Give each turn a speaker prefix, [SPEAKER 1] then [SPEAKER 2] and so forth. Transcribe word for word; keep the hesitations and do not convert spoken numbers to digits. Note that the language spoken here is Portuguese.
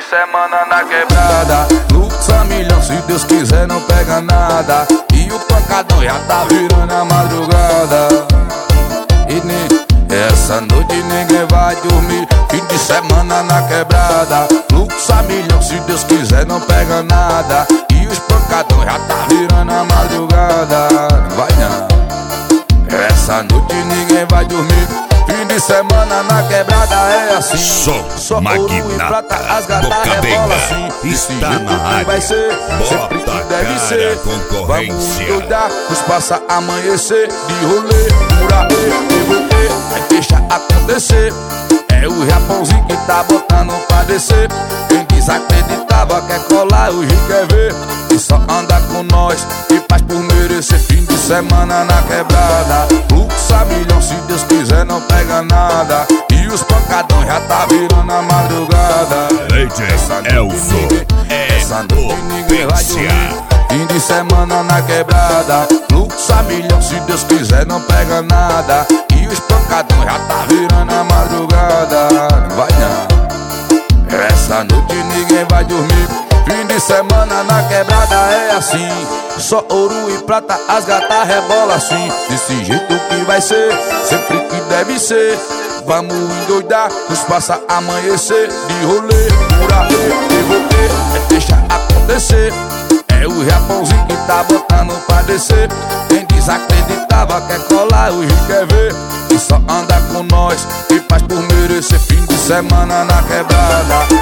[SPEAKER 1] semana na quebrada.
[SPEAKER 2] Fluxo a milhão, se Deus quiser não pega nada. E o pancadão já tá virando a madrugada. E nem essa noite ninguém vai dormir. Fim de semana na quebrada. Fluxo a milhão, se Deus quiser não pega nada. E os pancadão já tá virando a madrugada. Vai não. Essa noite ninguém vai dormir. Fim de semana na quebrada é assim.
[SPEAKER 3] Som,
[SPEAKER 2] só ouro e prata, as gatas rebola assim.
[SPEAKER 3] Está na rádio.
[SPEAKER 2] Vai ser, sempre que deve ser. Vamos endoidar, nos passa amanhecer. De rolê, por aí, devolver, vai deixar acontecer. É o Japãozinho que tá botando pra descer. Quem desacreditava quer colar, hoje quer ver. E só anda com nós e faz por merecer. Fim de semana na quebrada. Fluxo a milhão, se Deus quiser não pega nada. E os pancadão já tá virando a madrugada.
[SPEAKER 3] Essa noite
[SPEAKER 2] essa noite ninguém vai dormir. Fim de semana na quebrada. Fluxo a milhão, se Deus quiser não pega nada. E os pancadão já tá virando a madrugada. Vai não. Essa noite ninguém vai dormir. Fim de semana na quebrada é assim. Só ouro e prata, as gatas rebola assim. Desse jeito que vai ser, sempre que deve ser. Vamos endoidar, nos passa amanhecer. De rolê, por aí, devolver, é deixar acontecer. É o Japãozinho que tá botando pra descer. Quem desacreditava quer colar, hoje quer ver. E só anda com nós e faz por merecer. Fim de semana na quebrada.